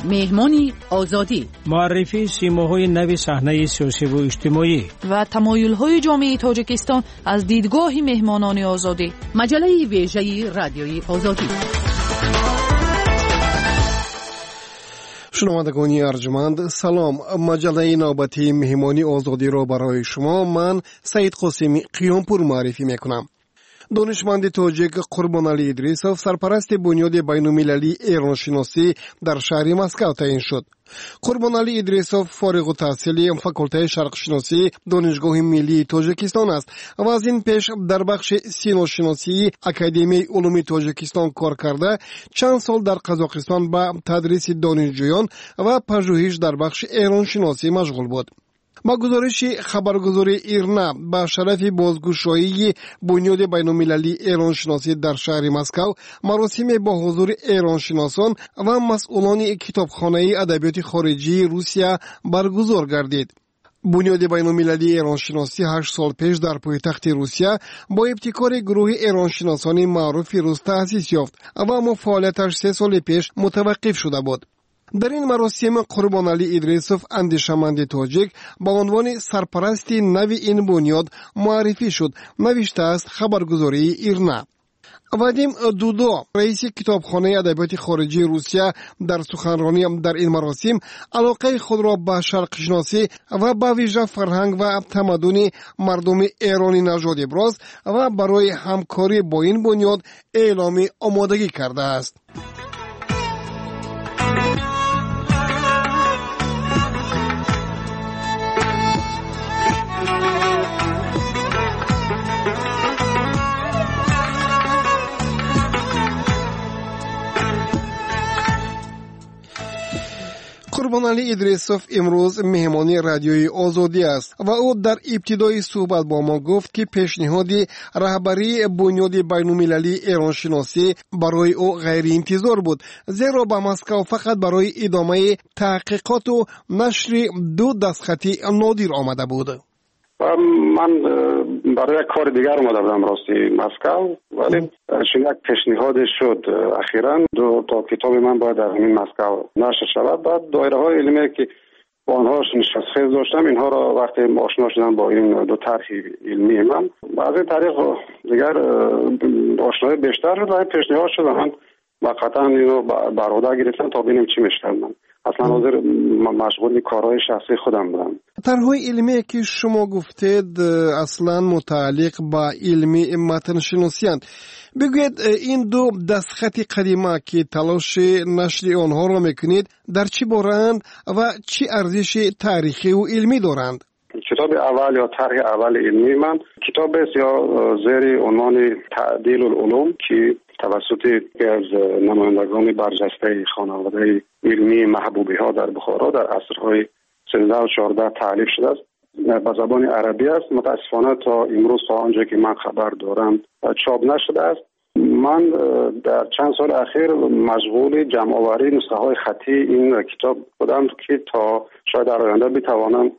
مهمانی آزادی، معرفی سیماهای نوی صحنه سیاسی و اجتماعی و تمایل‌های جامعه تاجیکستان از دیدگاه مهمانان آزادی. مجله ویژه رادیوی آزادی. شنوندگان ارجمند سلام. مجله نوبتی مهمانی آزادی را برای شما من سعید قاسمی قیامپور معرفی میکنم. دانشمند تاجیک قربانعلی ادریسوف سرپرست بنیاد بین‌المللی ایرانشناسی در شهر مسکو تعیین شد. قربانعلی ادریسوف فارغ التحصیل فاکولته شرقشناسی دانشگاه ملی تاجیکستان است و از این پیش در بخش سینوشناسی اکادمی علوم تاجیکستان کار کرده چند سال در قزاقستان به تدریس دانشجویان و پژوهش در بخش ایرانشناسی مشغول بود. با گزارش خبرگزاری ایرنا با شرف بازگشایی بنیاد بین‌المللی ایرانشناسی در شهر مسکو مراسم با حضور ایرانشناسان و مسئولان کتابخانه ادبیات خارجی روسیه برگزار گردید. بنیاد بین‌المللی ایرانشناسی 8 سال پیش در پایتخت روسیه با ابتکار گروه ایرانشناسان معروف روس تأسیس یافت و اما فعالیتش 3 سال پیش متوقف شده بود. در این مراسم قربانعلی ادریسوف اندیشمند تاجیک با عنوان سرپرست نوی این بنیاد معرفی شد، نوشته است خبرگزاری ایرنا. وادیم دودو رئیس کتابخانه ادبیات خارجی روسیه در سخنرانی در این مراسم علاقه خود را به شرق شناسی و به ویژه فرهنگ و تمدن مردم ایرانی نژاد ابراز و برای همکاری با این بنیاد اعلام آمادگی کرده است. قربانعلی ادریسوف امروز مهمانی رادیوی آزادی است و او در ابتدای صحبت با ما گفت که پیشنهاد رهبری بنیاد بین‌المللی ایرانشناسی برای او غیر انتظار بود، زیرا به مسکو فقط برای ادامه تحقیقات و نشر 2 دستخطی نادر آمده بود. من برای کار دیگر اومده بودم راستی مسکو، ولی چون یک پیشنهاد شد اخیراً 2 تا کتاب من باید در همین مسکو نشر شود. بعد دایره های علمی که با آنها نشستخیز داشتم اینها را وقتی آشنا شدم با این 2 طرح علمی من از این طریق دیگر آشنایی بیشتر شد و پیشنهاد شد من واقعا اینو برآورده گرفتم تا ببینیم چی میشه. من اصلا حاضر مشغول کارهای شخصی خودم بودم. طرح‌های علمی که شما گفتید اصلا متعلق با علمی متن شناسی اند. بگوید این 2 دستخط قدیمه که تلاش نشر آنها را میکنید در چی بارند و چی ارزش تاریخی و علمی دارند؟ کتاب اول یا طرح اول علمی من کتاب است یا زیر عنوان تعدیل العلوم که توسط یکی از نمایندگان برجسته خانواده علمی محبوبی ها در بخارا در عصرهای 13 و 14 تالیف شده است. به زبان عربی است. متاسفانه تا امروز تا آنجا که من خبر دارم چاپ نشده است. من در چند سال اخیر مشغول جمع آوری نسخه های خطی این کتاب بودم که تا شاید در آینده بتوانم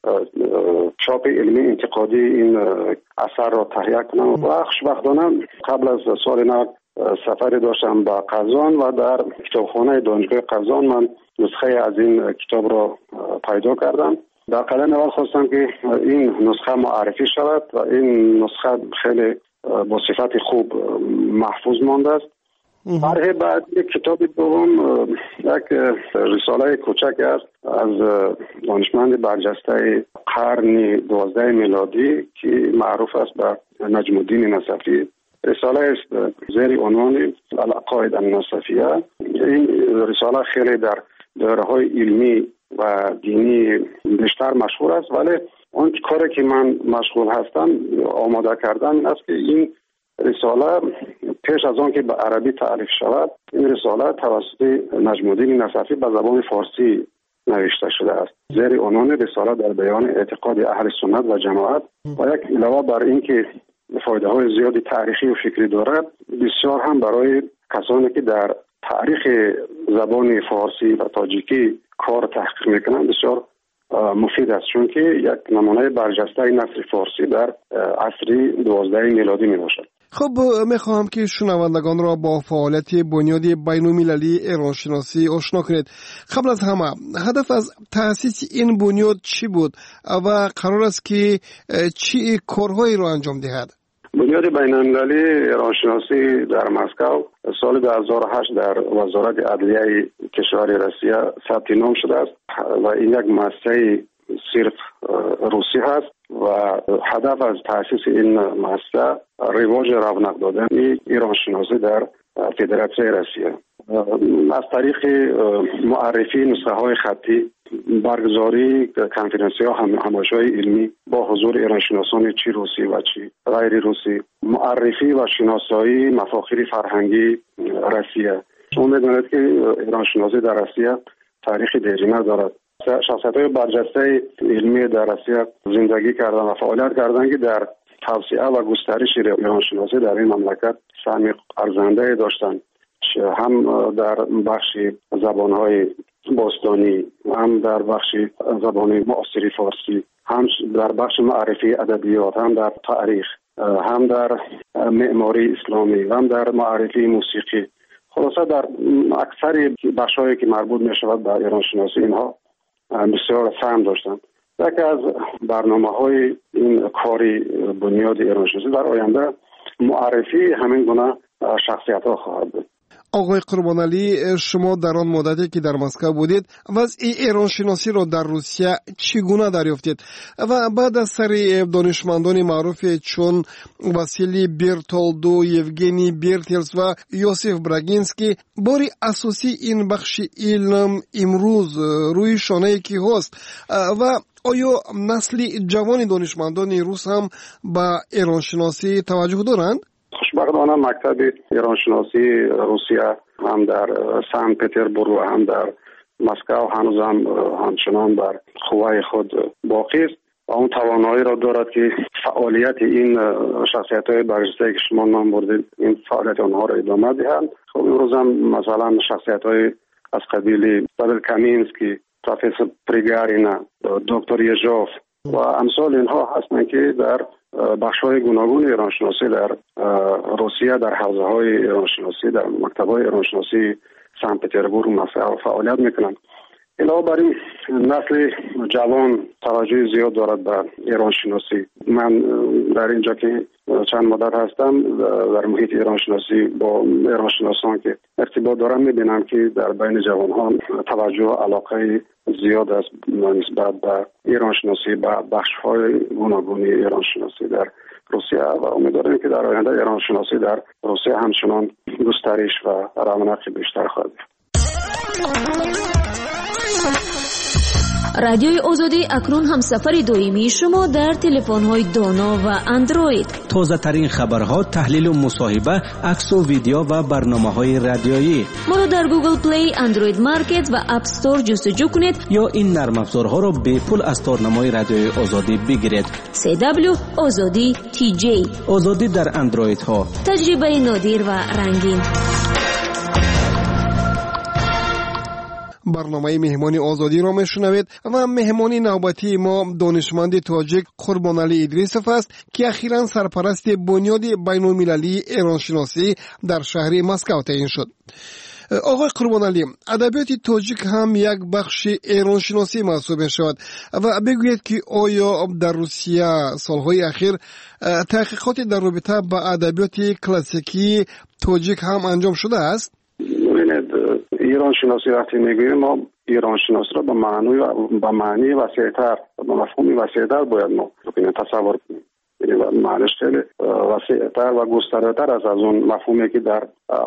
چاپ علمی انتقادی این اثر را تهیه کنم. و خوشبختانه قبل از سال نو سفری داشتم به قزان و در کتابخانه دانشگاه قزان من نسخه از این کتاب را پیدا کردم. در قلم اول خواستم که این نسخه معرفی شود و این نسخه خیلی با صفت خوب محفوظ مانده است. طرح بعد یک کتاب دوم یک رساله کوچک است از دانشمند برجسته قرن 12 میلادی که معروف است به نجم الدین نصفی. رساله است زیر عنوان العقاید النصفیه. این رساله خیلی در دایره‌های علمی و دینی بیشتر مشهور است، ولی اون کاری که من مشغول هستم آماده کردن این است که این رساله پیش از آن که به عربی تعریف شود این رساله توسط نجم الدین نصفی به زبان فارسی نوشته شده است زیر عنوان رساله در بیان اعتقاد اهل سنت و جماعت و یک علاوه بر این که فایده های زیادی تاریخی و فکری دارد بسیار هم برای کسانی که در تاریخ زبان فارسی و تاجیکی کار تحقیق میکنند بسیار مفید است، چون که یک نمونه برجسته نثر فارسی در عصر 12 میلادی می باشد. خب میخواهم که شنوندگان را با فعالیت بنیاد بین‌المللی ایرانشناسی آشنا کنید. قبل از همه هدف از تأسیس این بنیاد چی بود و قرار است که چی کارهایی را انجام دهد؟ بنیاد بین‌المللی ایرانشناسی در مسکو سال 2008 در وزارت عدلیه کشور روسیه ثبت نام شده است و این یک مؤسسه صرف روسی هست و هدف از تأسیس این مؤسسه رواج رونق دادن ایرانشناسی در فدراسیون روسیه از طریق معرفی نسخه های خطی، برگزاری کنفرانسی ها همایش‌های علمی با حضور ایرانشناسان چی روسی و چی غیر روسی، معرفی و شناسایی مفاخر فرهنگی روسیه. شما می‌دانید که ایرانشناسی در روسیه تاریخ دیرینه دارد. شخصیت‌های برجسته علمی در روسیه زندگی کردن و فعالیت کردن که در توسعه و گسترش ایرانشناسی در این مملکت سهم ارزنده داشتند، هم در بخش زبان‌های باستانی، هم در بخش زبان معاصر فارسی، هم در بخش معرفی ادبیات، هم در تاریخ، هم در معماری اسلامی، هم در معرفی موسیقی. خلاصه در اکثر بخش‌هایی که مربوط می‌شود به ایرانشناسی اینها بسیار سهم داشتند. یکی از برنامه‌های این کاری بنیاد ایرانشناسی در آینده معرفی همین گونه شخصیت‌ها خواهد بود. آقای قربانعلی، شما در آن مدتی که در مسکو بودید وضع ایرانشناسی را در روسیه چگونه دریافتید و بعد از سر دانشمندان معروف چون واسیلی برتولدو، یوگنی برتلس و یوسف براگینسکی باری اساسی این بخش علم امروز روی شانه کی هست و آیا نسل جوان دانشمندان روس هم به ایرانشناسی توجه دارند؟ خوشبختانه مکتب ایرانشناسی روسیه هم در سن پترزبورگ و هم در مسکو هنوز هم همچنان بر قوای خود باقی است و اون توانایی را دارد که فعالیت این شخصیت‌های برجسته که شما نام بردید این فعالیت آنها را ادامه دهند. خب امروز هم مثلا شخصیت‌های از قبیل پاول کامینسکی، پروفسور پریگارینا، دکتر یژوف و امثال اینها هستند که در بخش‌های گوناگون ایرانشناسی در روسیه در حوزه‌های ایرانشناسی در مکتب‌های ایرانشناسی سن پترزبورگ و مسکو فعالیت می‌کنند. علاوه بر این نسل جوان توجه زیاد دارد به ایرانشناسی. من در اینجا که چند مدت هستم در محیط ایرانشناسی با ایرانشناسان که ارتباط دارم می‌بینم که در بین جوان‌ها توجه و علاقه زیاد است نسبت به ایرانشناسی به بخش‌های گوناگون ایرانشناسی در روسیه و امیدوارم که در آینده ایرانشناسی در روسیه همچنان گسترش و رونق بیشتر خواهد یافت. رادیوی آزادی اکنون هم سفر دائمی شما در تلفن‌های دانا و اندروید. تازه ترین خبرها، تحلیل و مصاحبه، عکس و ویدیو و برنامه‌های رادیویی. ما را در گوگل پلی، اندروید مارکت و اپ استور جستجو کنید یا این نرم افزارها را به پول از تارنمای رادیوی آزادی بگیرید. CW آزادی TJ. آزادی در اندروید ها. تجربه نادر و رنگین. برنامه مهمانی آزادی را میشنوید و مهمانی نوبتی ما دانشمند تاجیک قربانعلی ادریسوف است که اخیراً سرپرست بنیاد بین‌المللی ایرانشناسی در شهر مسکو تعیین شد. آقای قربانعلی، ادبیات تاجیک هم یک بخش ایرانشناسی محسوب می‌شود و بگویید که آیا در روسیه سالهای اخیر تحقیقاتی در رابطه با ادبیات کلاسیکی تاجیک هم انجام شده است؟ ایرانشناسی وقتی میگوییم ما ایرانشناسی را به معنی وسیع‌تر به مفهوم وسیع‌تر باید ما تصور کنیم. یعنی معنیش خیلی وسیع‌تر و گسترده‌تر از اون مفهومی که در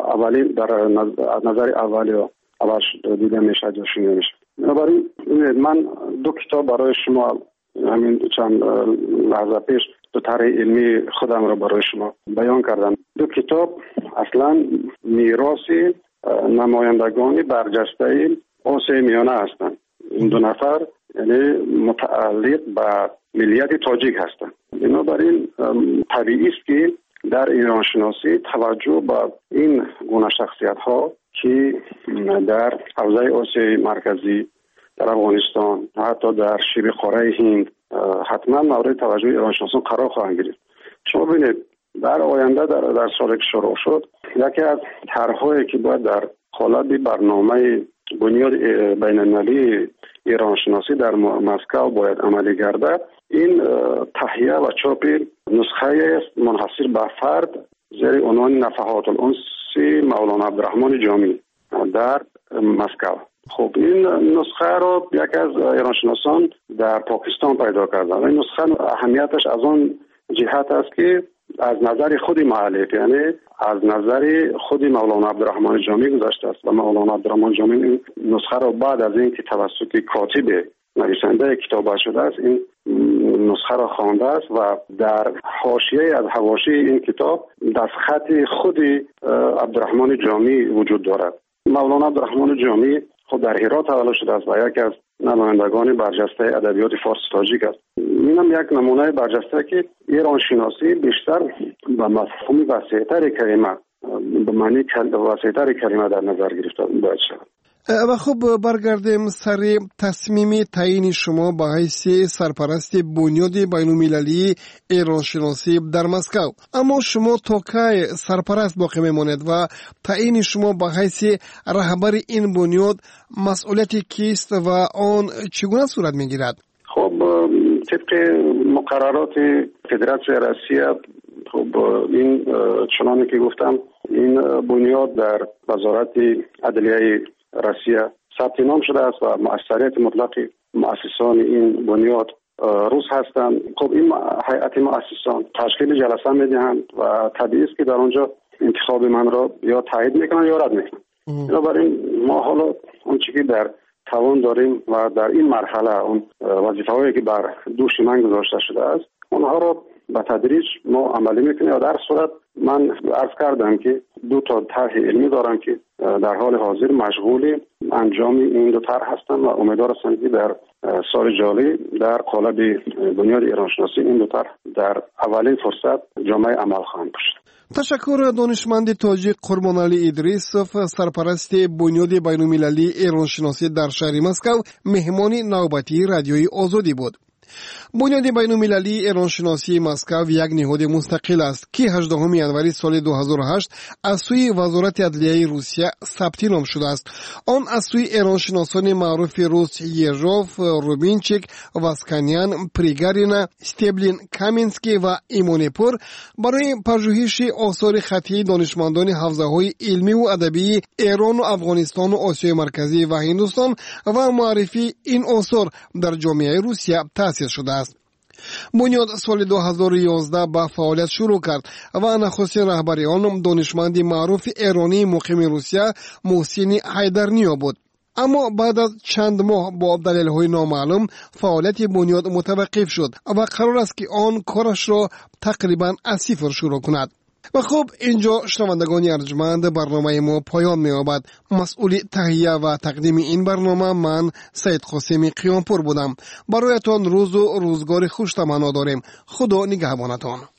نظر اول دیده میشه یا شنیده میشه. بنابراین من دو کتاب برای شما همین چند لحظه پیش دو طرح علمی خودم را برای شما بیان کردم. دو کتاب اصلا میراث نمایندگان برجسته آسیای میانه هستند. این دو نفر یعنی متعلق به ملیت تاجیک هستند. بنابراین طبیعی است که در ایرانشناسی توجه به این گونه شخصیت ها که در حوزه آسیای مرکزی، در افغانستان، حتی در شبه قاره هند حتما مورد توجه ایرانشناسان قرار خواهند گرفت. شما ببینید در آینده در سالی که شروع شد یکی از طرح‌هایی که باید در قالب برنامه بنیاد بین‌المللی ایران شناسی در مسکو باید عملی گردد، این تهیه و چاپ نسخه است منحصر به فرد زیر عنوان نفحات الانس مولانا عبدالرحمن جامی در مسکو. خب این نسخه رو یکی از ایرانشناسان در پاکستان پیدا کردن. این نسخه اهمیتش از آن جهت است که از نظر خود مؤلف، یعنی از نظر خود مولانا عبدالرحمن جامی گذشته است و مولانا عبدالرحمن جامی این نسخه رو بعد از این که توسط کاتب نویسنده کتاب شده است این نسخه را خوانده است و در حاشیه از حواشی این کتاب دستخط خود عبدالرحمن جامی وجود دارد. مولانا عبدالرحمن جامی خود در هرات تولد شده است و یکی از نمایندگان برجسته ادبیات فارسی تاجیک است. اینم یک نمونه برجسته که ایران شناسی بیشتر به مفهوم وسیع‌تر کلمه به معنی وسیع‌تر کلمه در نظر گرفته باید شود. و خب برگردیم سر تصمیم تعیین شما به حیث سرپرست بنیاد بین‌المللی ایران شناسی در مسکو. اما شما تا کی سرپرست باقی میمانید و تعیین شما به حیث رهبر این بنیاد مسئولیت کیست و آن چگونه صورت میگیرد؟ خب طبق مقررات فدراسیون روسیه خب این چنانه که گفتم این بنیاد در وزارت عدلیه روسیه ثبت نام شده است و مؤثریت مطلق مؤسسان این بنیاد روس هستند. خب این هیئت مؤسسان تشکیل جلسه میدهند و طبیعی است که در آنجا انتخاب من را یا تایید میکنن یا رد میکنن. بنابراین ما حالا اون چیزی که در توان داریم و در این مرحله اون وظیفه‌هایی که بر دوش من گذاشته شده است اونها را به تدریج ما عملی میکنیم و در صورت من عرض کردم که 2 طرح علمی دارم که در حال حاضر مشغول انجام این 2 طرح هستم و امیدوار هستم که در سال جاری در قالب بنیاد ایران شناسی این 2 طرح در اولین فرصت جامعه عمل خواهند داشت. تشکر دانشمند تاجیک قربانعلی ادریسوف، سرپرست بنیاد بین‌المللی ایران شناسی در شهر مسکو، مهمان نوبتی رادیوی آزادی بود. بنیاد بین‌المللی ایران شناسی مسکو یک نهاد مستقل است که 18 ینوری سال 2008 از سوی وزارت عدلیه روسیه ثبت نام شده است. آن از سوی ایران شناسان معروف روس یژوف، روبینچیک، واسکانیان، پریگارینا، استبلین، کامینسکی و ایمونپور برای پژوهش آثار خطی دانشمندان حوزه‌های علمی و ادبی ایران و افغانستان و آسیای مرکزی و هندوستان و معرفی این آثار در جامعه روسیه تأسیس شده است. بنیاد سال 2011 به فعالیت شروع کرد و نخستین رهبر آن دانشمند معروف ایرانی مقیم روسیه محسن حیدرنیا بود. اما بعد از چند ماه با دلایل نامعلوم فعالیت بنیاد متوقف شد و قرار است که آن کارش را تقریبا از صفر شروع کند. و خب اینجا شنوندگان ارجمند برنامه ما پایان می‌یابد. مسئول تهیه و تقدیم این برنامه من سید قاسمی قیامپور بودم. برایتان روز و روزگار خوش تمنا داریم. خدا نگهبانتان.